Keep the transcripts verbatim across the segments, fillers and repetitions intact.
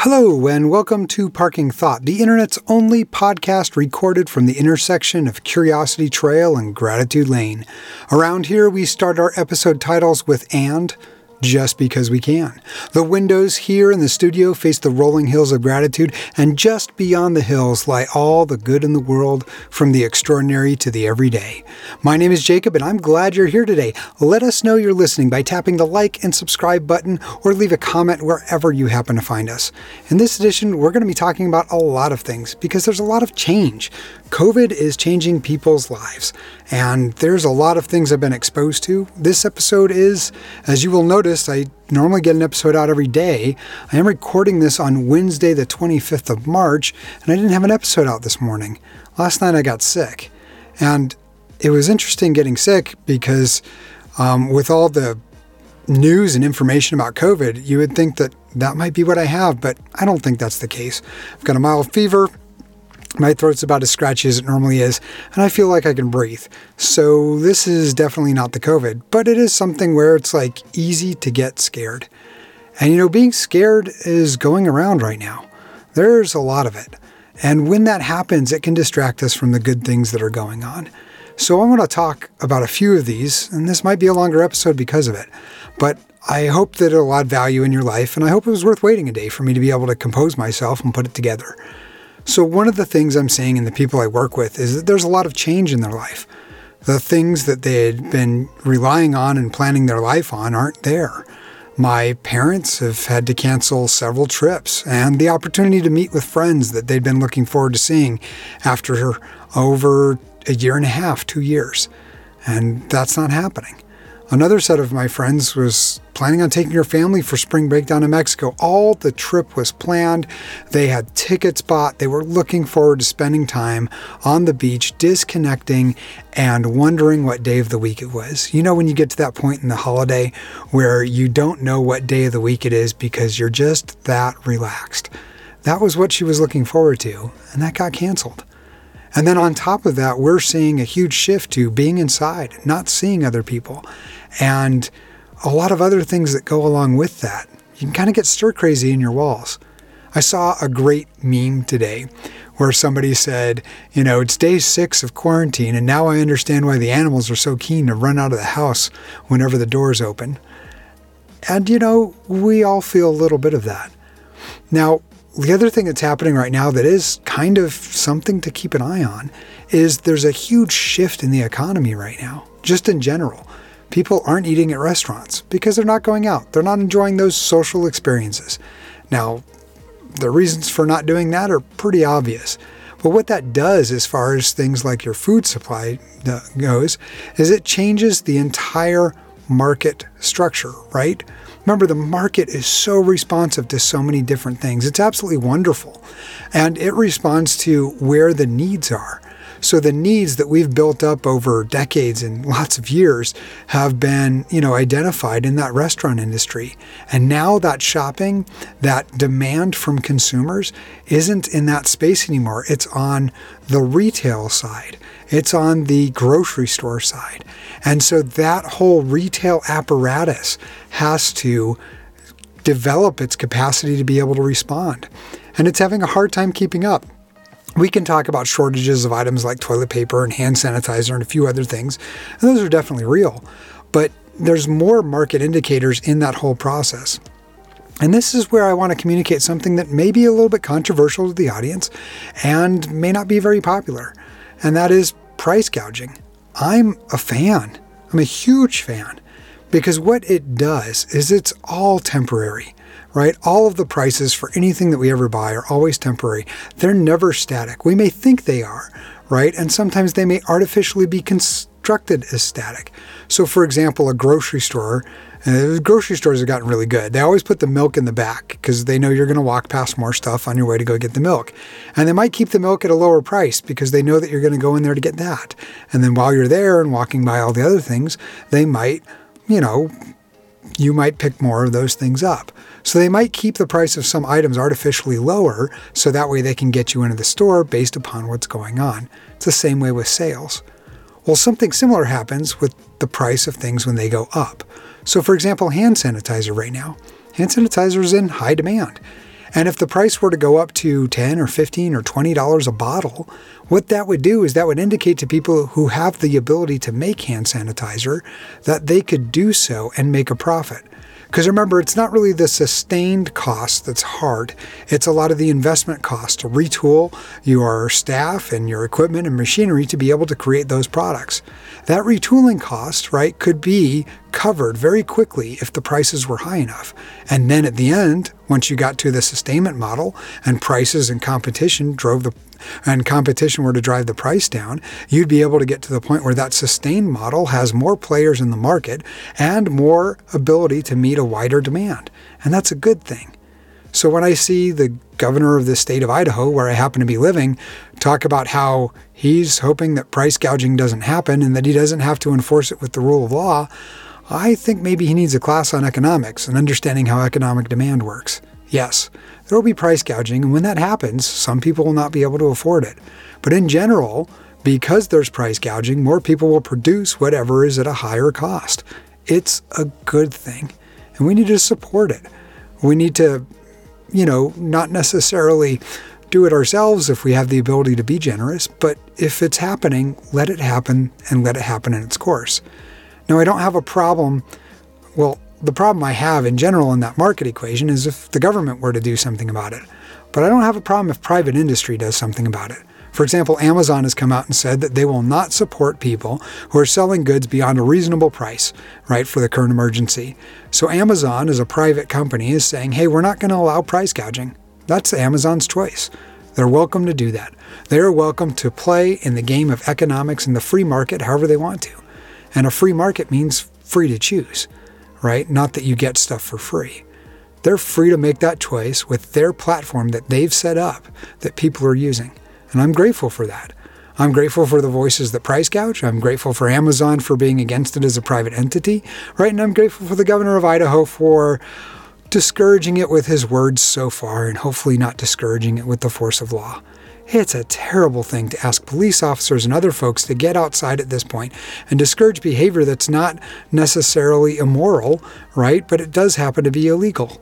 Hello, and welcome to Parking Thought, the internet's only podcast recorded from the intersection of Curiosity Trail and Gratitude Lane. Around here, we start our episode titles with "and," just because we can. The windows here in the studio face the rolling hills of gratitude, and just beyond the hills lie all the good in the world, from the extraordinary to the everyday. My name is Jacob, and I'm glad you're here today. Let us know you're listening by tapping the like and subscribe button, or leave a comment wherever you happen to find us. In this edition, we're going to be talking about a lot of things, because there's a lot of change. COVID is changing people's lives, and there's a lot of things I've been exposed to. This episode is, as you will notice, I normally get an episode out every day. I am recording this on Wednesday, the twenty-fifth of March, and I didn't have an episode out this morning. Last night I got sick, and it was interesting getting sick because um, with all the news and information about COVID, you would think that that might be what I have, but I don't think that's the case. I've got a mild fever. My throat's about as scratchy as it normally is, and I feel like I can breathe. So this is definitely not the COVID, but it is something where it's like easy to get scared. And you know, being scared is going around right now. There's a lot of it. And when that happens, it can distract us from the good things that are going on. So I want to talk about a few of these, and this might be a longer episode because of it. But I hope that it'll add value in your life, and I hope it was worth waiting a day for me to be able to compose myself and put it together. So one of the things I'm seeing in the people I work with is that there's a lot of change in their life. The things that they had been relying on and planning their life on aren't there. My parents have had to cancel several trips, and the opportunity to meet with friends that they'd been looking forward to seeing after over a year and a half, two years. And that's not happening. Another set of my friends was planning on taking her family for spring break down in Mexico. All the trip was planned. They had tickets bought. They were looking forward to spending time on the beach, disconnecting and wondering what day of the week it was. You know, when you get to that point in the holiday where you don't know what day of the week it is because you're just that relaxed. That was what she was looking forward to, and that got canceled. And then on top of that, we're seeing a huge shift to being inside, not seeing other people, and a lot of other things that go along with that. You can kind of get stir crazy in your walls. I saw a great meme today where somebody said, you know, it's day six of quarantine, and now I understand why the animals are so keen to run out of the house whenever the doors open. And, you know, we all feel a little bit of that. Now, the other thing that's happening right now that is kind of something to keep an eye on is there's a huge shift in the economy right now, just in general. People aren't eating at restaurants because they're not going out. They're not enjoying those social experiences. Now, the reasons for not doing that are pretty obvious. But what that does as far as things like your food supply goes is it changes the entire market structure, right? Remember, the market is so responsive to so many different things. It's absolutely wonderful. And it responds to where the needs are. So the needs that we've built up over decades and lots of years have been, you know, identified in that restaurant industry. And now that shopping, that demand from consumers isn't in that space anymore. It's on the retail side. It's on the grocery store side. And so that whole retail apparatus has to develop its capacity to be able to respond. And it's having a hard time keeping up. We can talk about shortages of items like toilet paper and hand sanitizer and a few other things. And those are definitely real. But there's more market indicators in that whole process. And this is where I want to communicate something that may be a little bit controversial to the audience and may not be very popular. And that is price gouging. I'm a fan. I'm a huge fan. Because what it does is it's all temporary. Right? All of the prices for anything that we ever buy are always temporary. They're never static. We may think they are, right? And sometimes they may artificially be constructed as static. So for example, a grocery store, uh, grocery stores have gotten really good. They always put the milk in the back because they know you're going to walk past more stuff on your way to go get the milk. And they might keep the milk at a lower price because they know that you're going to go in there to get that. And then while you're there and walking by all the other things, they might, you know, you might pick more of those things up. So they might keep the price of some items artificially lower so that way they can get you into the store based upon what's going on. It's the same way with sales. Well, something similar happens with the price of things when they go up. So for example, hand sanitizer right now. Hand sanitizer is in high demand. And if the price were to go up to ten or fifteen or twenty dollars a bottle, what that would do is that would indicate to people who have the ability to make hand sanitizer that they could do so and make a profit. Because remember, it's not really the sustained cost that's hard. It's a lot of the investment cost to retool your staff and your equipment and machinery to be able to create those products. That retooling cost, right, could be covered very quickly if the prices were high enough. And then at the end, once you got to the sustainment model and prices and competition drove the and competition were to drive the price down, you'd be able to get to the point where that sustained model has more players in the market and more ability to meet a wider demand. And that's a good thing. So when I see the governor of the state of Idaho, where I happen to be living, talk about how he's hoping that price gouging doesn't happen and that he doesn't have to enforce it with the rule of law, I think maybe he needs a class on economics and understanding how economic demand works. Yes, there will be price gouging, and when that happens, some people will not be able to afford it. But in general, because there's price gouging, more people will produce whatever is at a higher cost. It's a good thing, and we need to support it. We need to, you know, not necessarily do it ourselves if we have the ability to be generous, but if it's happening, let it happen and let it happen in its course. Now, I don't have a problem, well, the problem I have in general in that market equation is if the government were to do something about it. But I don't have a problem if private industry does something about it. For example, Amazon has come out and said that they will not support people who are selling goods beyond a reasonable price, right, for the current emergency. So Amazon, as a private company, is saying, hey, we're not going to allow price gouging. That's Amazon's choice. They're welcome to do that. They are welcome to play in the game of economics in the free market however they want to. And a free market means free to choose, right? Not that you get stuff for free. They're free to make that choice with their platform that they've set up that people are using. And I'm grateful for that. I'm grateful for the voices that price gouge. I'm grateful for Amazon for being against it as a private entity, right? And I'm grateful for the governor of Idaho for discouraging it with his words so far and hopefully not discouraging it with the force of law. It's a terrible thing to ask police officers and other folks to get outside at this point and discourage behavior that's not necessarily immoral, right? But it does happen to be illegal.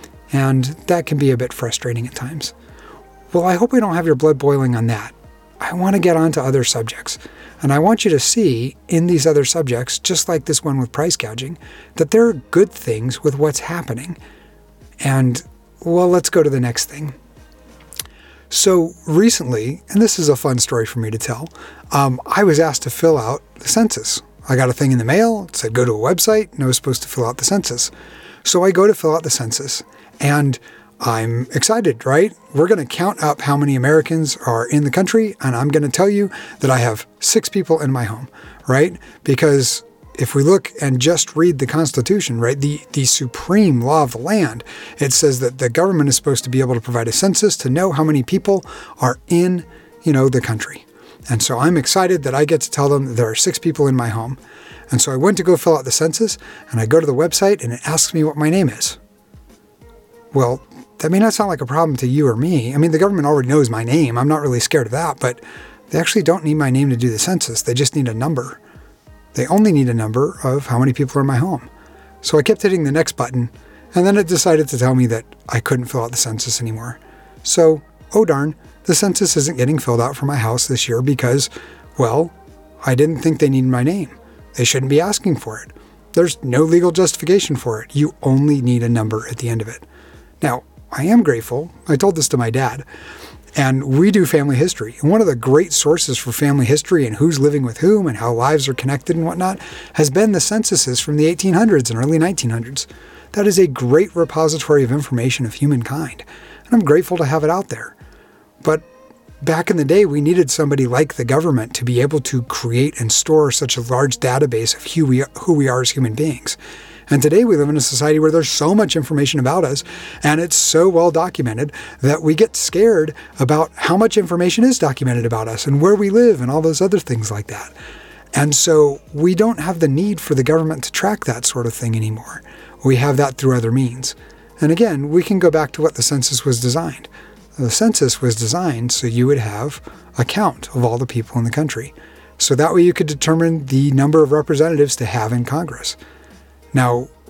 And that can be a bit frustrating at times. Well, I hope we don't have your blood boiling on that. I want to get on to other subjects. And I want you to see in these other subjects, just like this one with price gouging, that there are good things with what's happening. And, well, let's go to the next thing. So recently, and this is a fun story for me to tell, um, I was asked to fill out the census. I got a thing in the mail. It said go to a website, and I was supposed to fill out the census. So I go to fill out the census, and I'm excited, right? We're going to count up how many Americans are in the country, and I'm going to tell you that I have six people in my home, right? Because if we look and just read the Constitution, right, the, the supreme law of the land, it says that the government is supposed to be able to provide a census to know how many people are in, you know, the country. And so I'm excited that I get to tell them that there are six people in my home. And so I went to go fill out the census, and I go to the website, and it asks me what my name is. Well, that may not sound like a problem to you or me. I mean, the government already knows my name. I'm not really scared of that, but they actually don't need my name to do the census. They just need a number. They only need a number of how many people are in my home. So I kept hitting the next button, and then it decided to tell me that I couldn't fill out the census anymore. So, oh darn, the census isn't getting filled out for my house this year because, well, I didn't think they needed my name. They shouldn't be asking for it. There's no legal justification for it. You only need a number at the end of it. Now, I am grateful. I told this to my dad. And we do family history. And one of the great sources for family history and who's living with whom and how lives are connected and whatnot has been the censuses from the eighteen hundreds and early nineteen hundreds. That is a great repository of information of humankind. And I'm grateful to have it out there. But back in the day, we needed somebody like the government to be able to create and store such a large database of who we, who we are as human beings. And today we live in a society where there's so much information about us, and it's so well documented that we get scared about how much information is documented about us and where we live and all those other things like that. And so we don't have the need for the government to track that sort of thing anymore. We have that through other means. And again, we can go back to what the census was designed. The census was designed so you would have a count of all the people in the country. So that way you could determine the number of representatives to have in Congress. Now,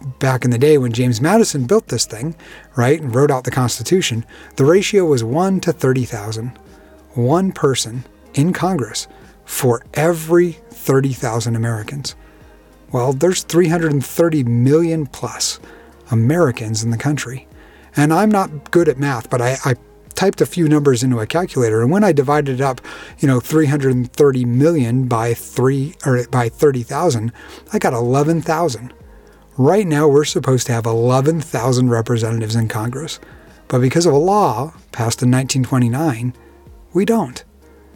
back in the day when James Madison built this thing, right, and wrote out the Constitution, the ratio was one to thirty thousand. One person in Congress for every thirty thousand Americans. Well, there's three hundred thirty million plus Americans in the country. And I'm not good at math, but I, I typed a few numbers into a calculator, and when I divided it up, you know, three hundred thirty million by three or by thirty thousand, I got eleven thousand. Right now, we're supposed to have eleven thousand representatives in Congress, but because of a law passed in nineteen twenty-nine, we don't.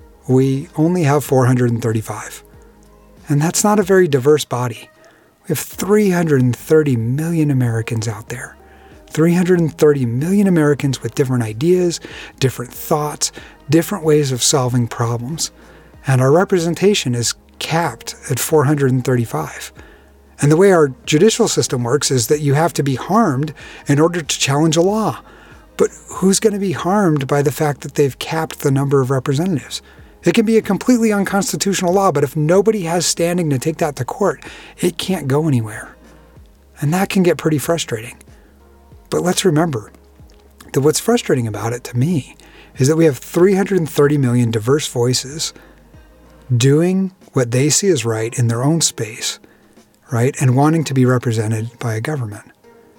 We only have four hundred thirty-five. And that's not a very diverse body. We have three hundred thirty million Americans out there. three hundred thirty million Americans with different ideas, different thoughts, different ways of solving problems. And our representation is capped at four hundred thirty-five. And the way our judicial system works is that you have to be harmed in order to challenge a law. But who's going to be harmed by the fact that they've capped the number of representatives? It can be a completely unconstitutional law, but if nobody has standing to take that to court, it can't go anywhere. And that can get pretty frustrating. But let's remember that what's frustrating about it to me is that we have three hundred thirty million diverse voices doing what they see as right in their own space, right? And wanting to be represented by a government.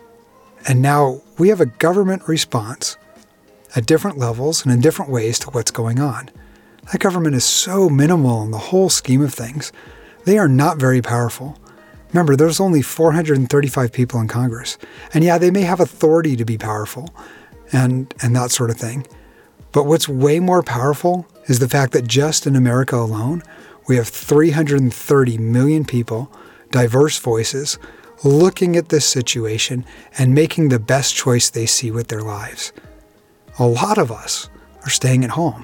And now we have a government response at different levels and in different ways to what's going on. That government is so minimal in the whole scheme of things. They are not very powerful. Remember, there's only four hundred thirty-five people in Congress. And yeah, they may have authority to be powerful and, and that sort of thing. But what's way more powerful is the fact that just in America alone, we have three hundred thirty million people, diverse voices, looking at this situation and making the best choice they see with their lives. A lot of us are staying at home.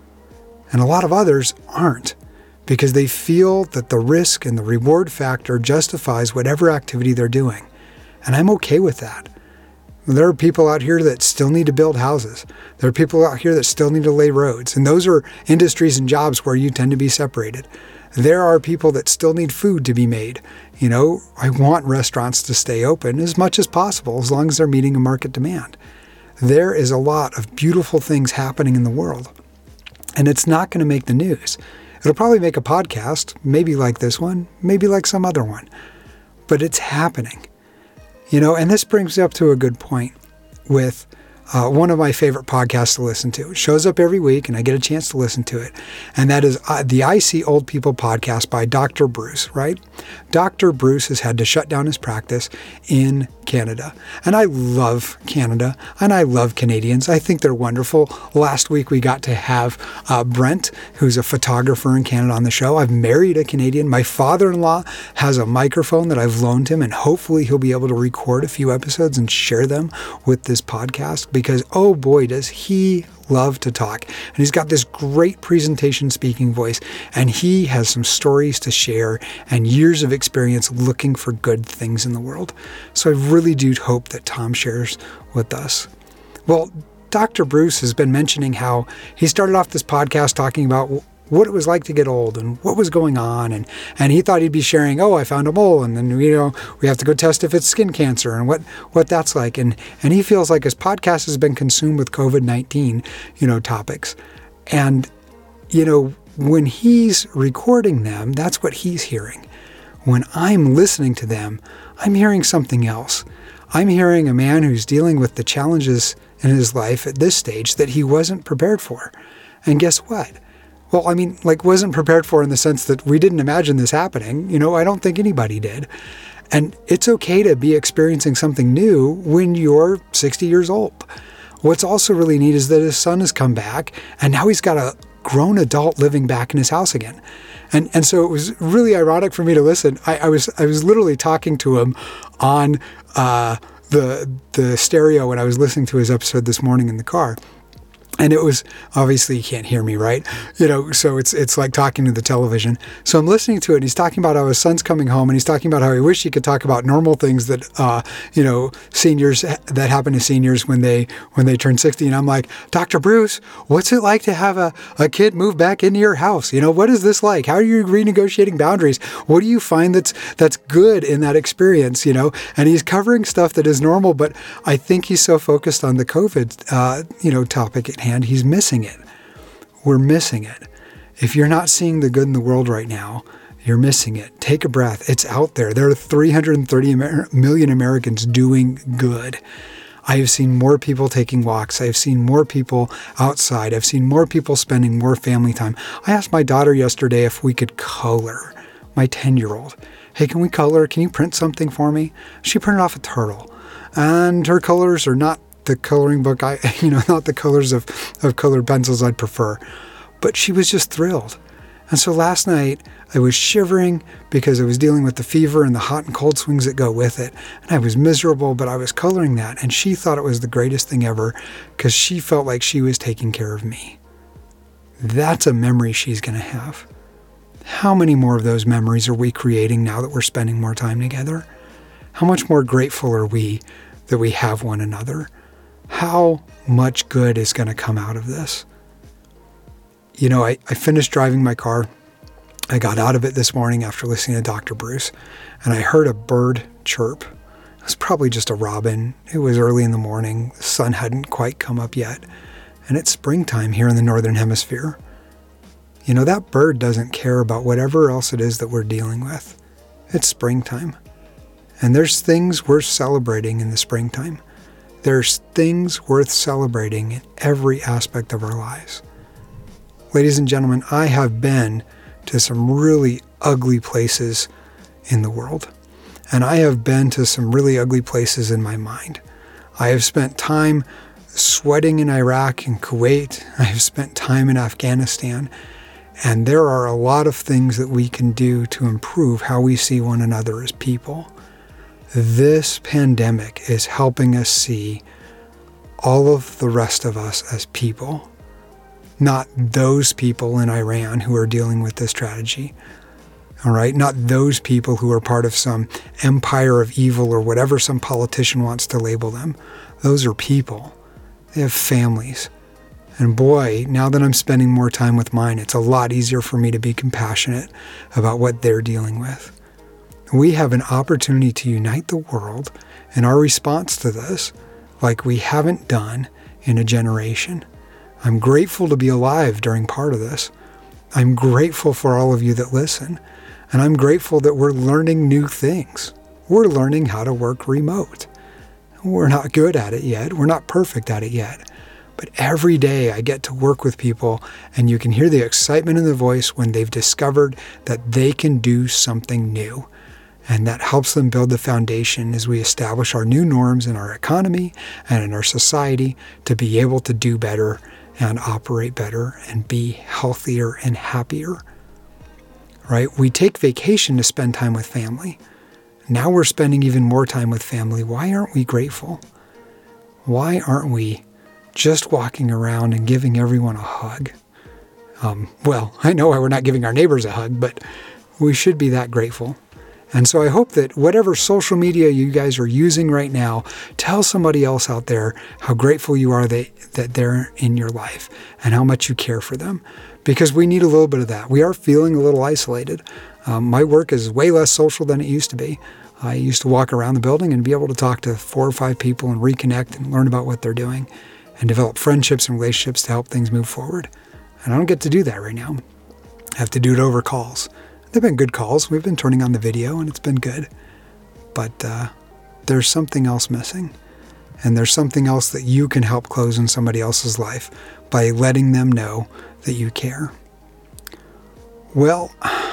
And a lot of others aren't, because they feel that the risk and the reward factor justifies whatever activity they're doing. And I'm okay with that. There are people out here that still need to build houses. There are people out here that still need to lay roads. And those are industries and jobs where you tend to be separated. There are people that still need food to be made. You know, I want restaurants to stay open as much as possible, as long as they're meeting a market demand. There is a lot of beautiful things happening in the world. And it's not going to make the news. It'll probably make a podcast, maybe like this one, maybe like some other one. But it's happening. You know, and this brings up to a good point with uh, one of my favorite podcasts to listen to. It shows up every week and I get a chance to listen to it. And that is uh, the I See Old People podcast by Doctor Bruce, right? Doctor Bruce has had to shut down his practice in Canada. And I love Canada and I love Canadians. I think they're wonderful. Last week we got to have uh, Brent, who's a photographer in Canada, on the show. I've married a Canadian. My father-in-law has a microphone that I've loaned him, and hopefully he'll be able to record a few episodes and share them with this podcast, because oh boy, does he love to talk. And he's got this great presentation speaking voice, and he has some stories to share and years of experience looking for good things in the world. So I really do hope that Tom shares with us. Well, Doctor Bruce has been mentioning how he started off this podcast talking about what it was like to get old and what was going on. And, and he thought he'd be sharing, oh, I found a mole, and then, you know, we have to go test if it's skin cancer and what, what that's like. And, and he feels like his podcast has been consumed with covid nineteen, you know, topics. And, you know, when he's recording them, that's what he's hearing. When I'm listening to them, I'm hearing something else. I'm hearing a man who's dealing with the challenges in his life at this stage that he wasn't prepared for. And guess what? Well, I mean, like, wasn't prepared for in the sense that we didn't imagine this happening. You know, I don't think anybody did. And it's okay to be experiencing something new when you're sixty years old. What's also really neat is that his son has come back, and now he's got a grown adult living back in his house again. And and so it was really ironic for me to listen. I, I was I was literally talking to him on uh, the the stereo when I was listening to his episode this morning in the car. And it was, obviously you can't hear me, right? You know, so it's it's like talking to the television. So I'm listening to it, and he's talking about how his son's coming home, and he's talking about how he wished he could talk about normal things that, uh, you know, seniors, that happen to seniors when they when they turn sixty. And I'm like, Doctor Bruce, what's it like to have a, a kid move back into your house? You know, what is this like? How are you renegotiating boundaries? What do you find that's that's good in that experience, you know? And he's covering stuff that is normal, but I think he's so focused on the COVID, uh, you know, topic at hand, he's missing it. We're missing it. If you're not seeing the good in the world right now, you're missing it. Take a breath. It's out there. There are three hundred thirty Amer- million Americans doing good. I have seen more people taking walks. I've seen more people outside. I've seen more people spending more family time. I asked my daughter yesterday if we could color, my ten-year-old. Hey, can we color? Can you print something for me? She printed off a turtle. And her colors are not the coloring book, I, you know, not the colors of, of colored pencils I'd prefer. But she was just thrilled. And so last night I was shivering because I was dealing with the fever and the hot and cold swings that go with it. And I was miserable, but I was coloring that. And she thought it was the greatest thing ever because she felt like she was taking care of me. That's a memory she's going to have. How many more of those memories are we creating now that we're spending more time together? How much more grateful are we that we have one another? How much good is going to come out of this? You know, I, I finished driving my car. I got out of it this morning after listening to Doctor Bruce, and I heard a bird chirp. It was probably just a robin. It was early in the morning. The sun hadn't quite come up yet. And it's springtime here in the Northern Hemisphere. You know, that bird doesn't care about whatever else it is that we're dealing with. It's springtime. And there's things worth celebrating in the springtime. There's things worth celebrating in every aspect of our lives. Ladies and gentlemen, I have been to some really ugly places in the world. And I have been to some really ugly places in my mind. I have spent time sweating in Iraq and Kuwait. I have spent time in Afghanistan. And there are a lot of things that we can do to improve how we see one another as people. This pandemic is helping us see all of the rest of us as people, not those people in Iran who are dealing with this tragedy, all right? Not those people who are part of some empire of evil or whatever some politician wants to label them. Those are people. They have families. And boy, now that I'm spending more time with mine, it's a lot easier for me to be compassionate about what they're dealing with. We have an opportunity to unite the world in our response to this like we haven't done in a generation. I'm grateful to be alive during part of this. I'm grateful for all of you that listen. And I'm grateful that we're learning new things. We're learning how to work remote. We're not good at it yet. We're not perfect at it yet. But every day I get to work with people, and you can hear the excitement in the voice when they've discovered that they can do something new. And that helps them build the foundation as we establish our new norms in our economy and in our society to be able to do better and operate better and be healthier and happier. Right? We take vacation to spend time with family. Now we're spending even more time with family. Why aren't we grateful? Why aren't we just walking around and giving everyone a hug? Um, well, I know we're not giving our neighbors a hug, but we should be that grateful. And so I hope that whatever social media you guys are using right now, tell somebody else out there how grateful you are that, that they're in your life and how much you care for them. Because we need a little bit of that. We are feeling a little isolated. Um, my work is way less social than it used to be. I used to walk around the building and be able to talk to four or five people and reconnect and learn about what they're doing and develop friendships and relationships to help things move forward. And I don't get to do that right now. I have to do it over calls. They've been good calls. We've been turning on the video and it's been good. But uh, there's something else missing. And there's something else that you can help close in somebody else's life by letting them know that you care. Well,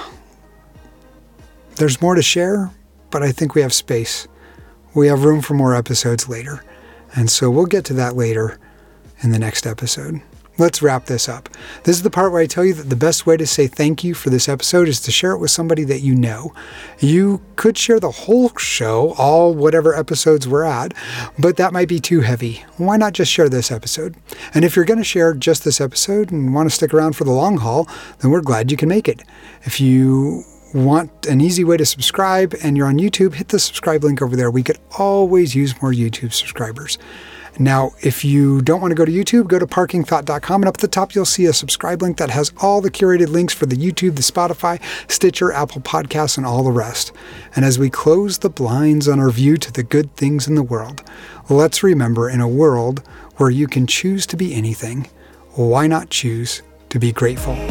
there's more to share, but I think we have space. We have room for more episodes later. And so we'll get to that later in the next episode. let's wrap this up. This is the part where I tell you that the best way to say thank you for this episode is to share it with somebody that you know. You could share the whole show, all whatever episodes we're at, but that might be too heavy. Why not just share this episode? And if you're going to share just this episode and want to stick around for the long haul, then we're glad you can make it. If you want an easy way to subscribe and you're on YouTube, hit the subscribe link over there. We could always use more YouTube subscribers. Now, if you don't want to go to YouTube, go to parking thought dot com, and up at the top you'll see a subscribe link that has all the curated links for the YouTube, the Spotify, Stitcher, Apple Podcasts, and all the rest. And as we close the blinds on our view to the good things in the world, let's remember, in a world where you can choose to be anything, why not choose to be grateful?